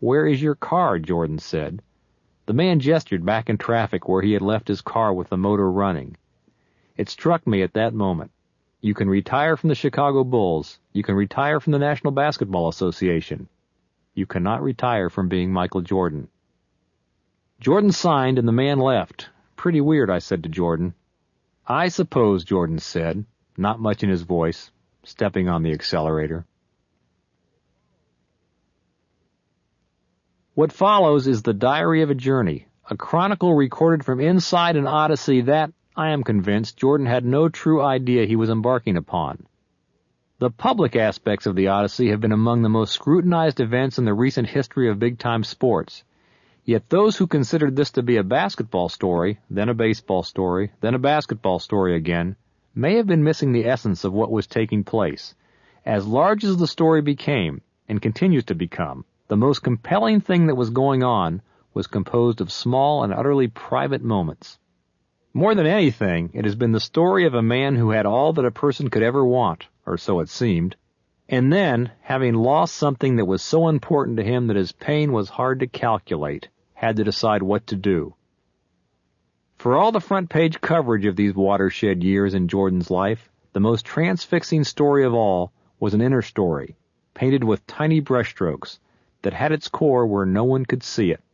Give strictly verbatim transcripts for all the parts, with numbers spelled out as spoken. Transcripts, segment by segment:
"Where is your car?" Jordan said. The man gestured back in traffic where he had left his car with the motor running. It struck me at that moment. You can retire from the Chicago Bulls. You can retire from the National Basketball Association. You cannot retire from being Michael Jordan. Jordan signed and the man left. "Pretty weird," I said to Jordan. "I suppose," Jordan said, not much in his voice, stepping on the accelerator. What follows is the diary of a journey, a chronicle recorded from inside an odyssey that, I am convinced, Jordan had no true idea he was embarking upon. The public aspects of the Odyssey have been among the most scrutinized events in the recent history of big-time sports. Yet those who considered this to be a basketball story, then a baseball story, then a basketball story again, may have been missing the essence of what was taking place. As large as the story became, and continues to become, the most compelling thing that was going on was composed of small and utterly private moments. More than anything, it has been the story of a man who had all that a person could ever want, or so it seemed, and then, having lost something that was so important to him that his pain was hard to calculate, had to decide what to do. For all the front-page coverage of these watershed years in Jordan's life, the most transfixing story of all was an inner story, painted with tiny brushstrokes, that had its core where no one could see it.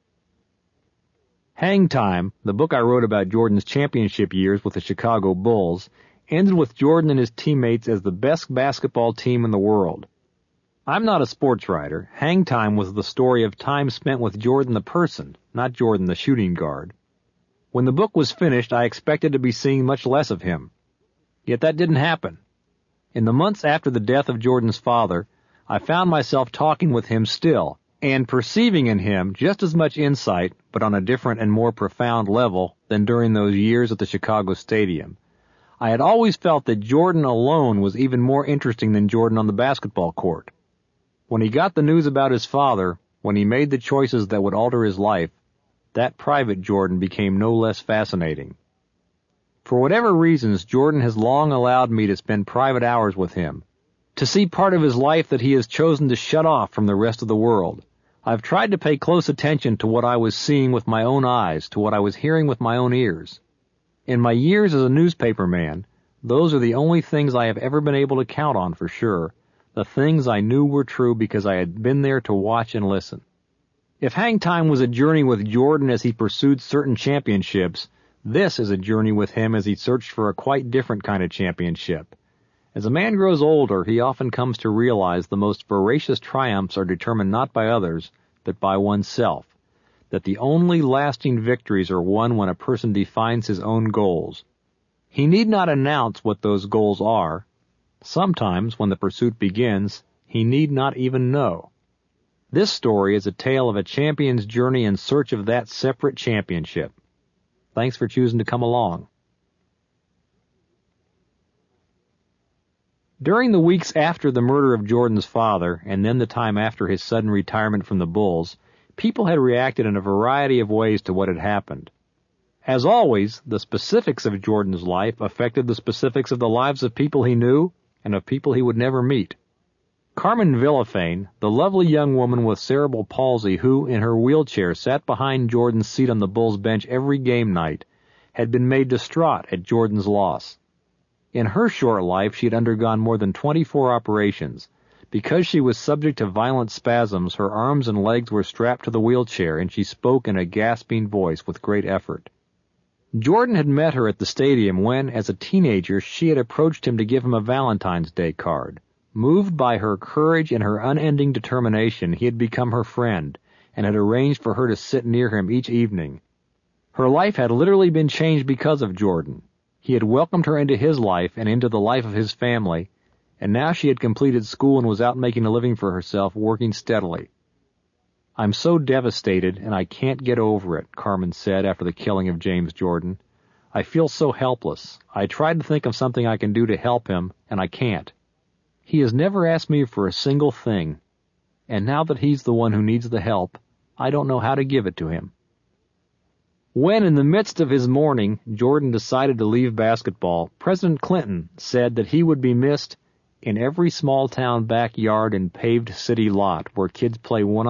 Hang Time, the book I wrote about Jordan's championship years with the Chicago Bulls, ended with Jordan and his teammates as the best basketball team in the world. I'm not a sports writer. Hang Time was the story of time spent with Jordan the person, not Jordan the shooting guard. When the book was finished, I expected to be seeing much less of him. Yet that didn't happen. In the months after the death of Jordan's father, I found myself talking with him still, and perceiving in him just as much insight, but on a different and more profound level, than during those years at the Chicago Stadium. I had always felt that Jordan alone was even more interesting than Jordan on the basketball court. When he got the news about his father, when he made the choices that would alter his life, that private Jordan became no less fascinating. For whatever reasons, Jordan has long allowed me to spend private hours with him, to see part of his life that he has chosen to shut off from the rest of the world. I've tried to pay close attention to what I was seeing with my own eyes, to what I was hearing with my own ears. In my years as a newspaper man, those are the only things I have ever been able to count on for sure, the things I knew were true because I had been there to watch and listen. If Hang Time was a journey with Jordan as he pursued certain championships, this is a journey with him as he searched for a quite different kind of championship. As a man grows older, he often comes to realize the most voracious triumphs are determined not by others, but by oneself, that the only lasting victories are won when a person defines his own goals. He need not announce what those goals are. Sometimes, when the pursuit begins, he need not even know. This story is a tale of a champion's journey in search of that separate championship. Thanks for choosing to come along. During the weeks after the murder of Jordan's father, and then the time after his sudden retirement from the Bulls, people had reacted in a variety of ways to what had happened. As always, the specifics of Jordan's life affected the specifics of the lives of people he knew and of people he would never meet. Carmen Villafane, the lovely young woman with cerebral palsy who, in her wheelchair, sat behind Jordan's seat on the Bulls bench every game night, had been made distraught at Jordan's loss. In her short life, she had undergone more than twenty-four operations. Because she was subject to violent spasms, her arms and legs were strapped to the wheelchair, and she spoke in a gasping voice with great effort. Jordan had met her at the stadium when, as a teenager, she had approached him to give him a Valentine's Day card. Moved by her courage and her unending determination, he had become her friend, and had arranged for her to sit near him each evening. Her life had literally been changed because of Jordan. He had welcomed her into his life and into the life of his family, and now she had completed school and was out making a living for herself, working steadily. "I'm so devastated, and I can't get over it," Carmen said after the killing of James Jordan. "I feel so helpless. I tried to think of something I can do to help him, and I can't. He has never asked me for a single thing, and now that he's the one who needs the help, I don't know how to give it to him." When, in the midst of his mourning, Jordan decided to leave basketball, President Clinton said that he would be missed in every small-town backyard and paved city lot where kids play one